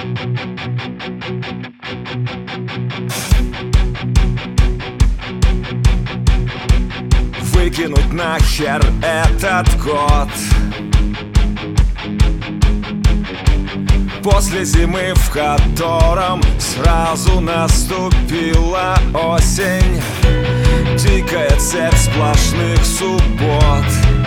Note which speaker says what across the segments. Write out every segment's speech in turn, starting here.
Speaker 1: Выкинуть нахер этот год. После зимы, в котором сразу наступила осень, дикая цепь сплошных суббот.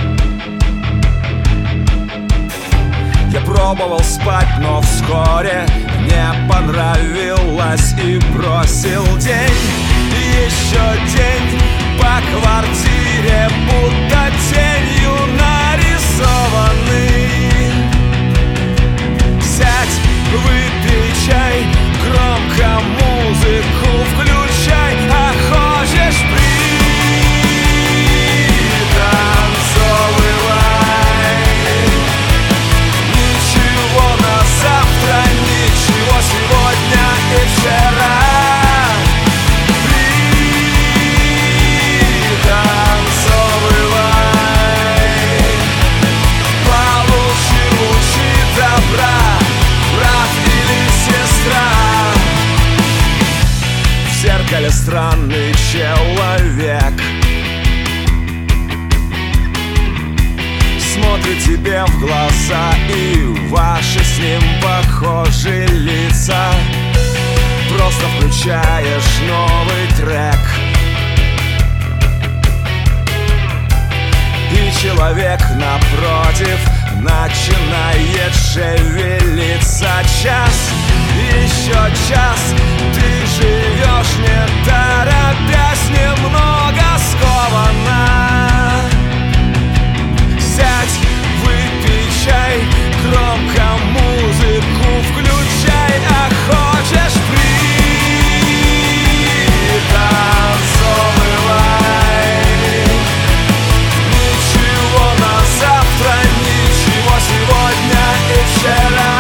Speaker 1: Я пробовал спать, но вскоре не понравилось и бросил день. Еще день по квартире, будто тенью нарисованный. Сядь, выпей чай, громко музыку включай, а хочешь пританцовывай. Ничего на завтра, ничего сегодня и вчера. Странный человек смотрит тебе в глаза, и ваши с ним похожи лица. Просто включаешь новый трек, и человек напротив начинает шевелиться. Час, еще час, ты живешь не торопясь, немного скованно. Сядь, выпей чай, громко музыку включай, а хочешь пританцовывай. Ничего на завтра, ничего сегодня и вчера.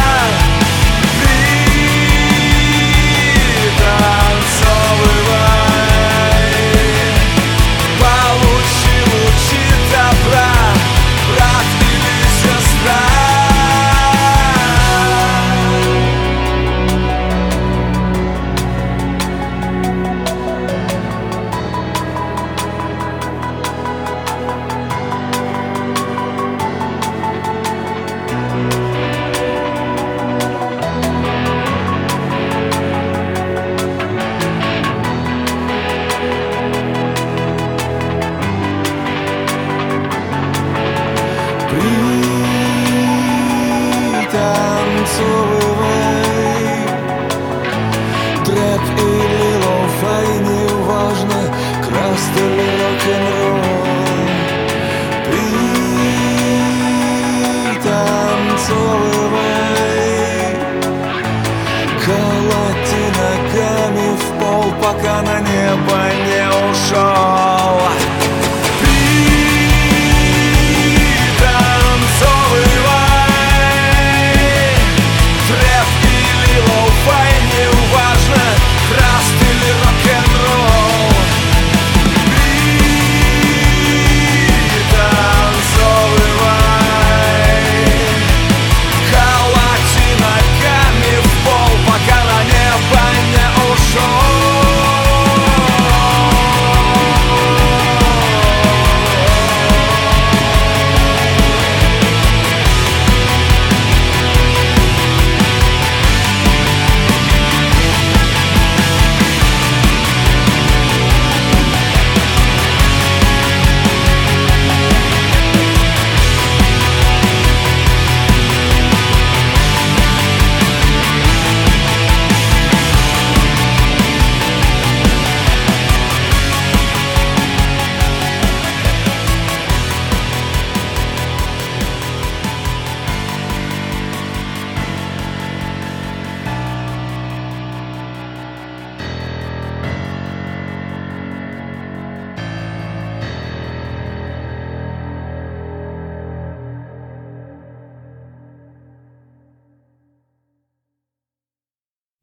Speaker 1: Трэп или лоу-фай, неважно, краст или рок-н-ролл. Пританцовывай, колоти ногами в пол, пока на небо не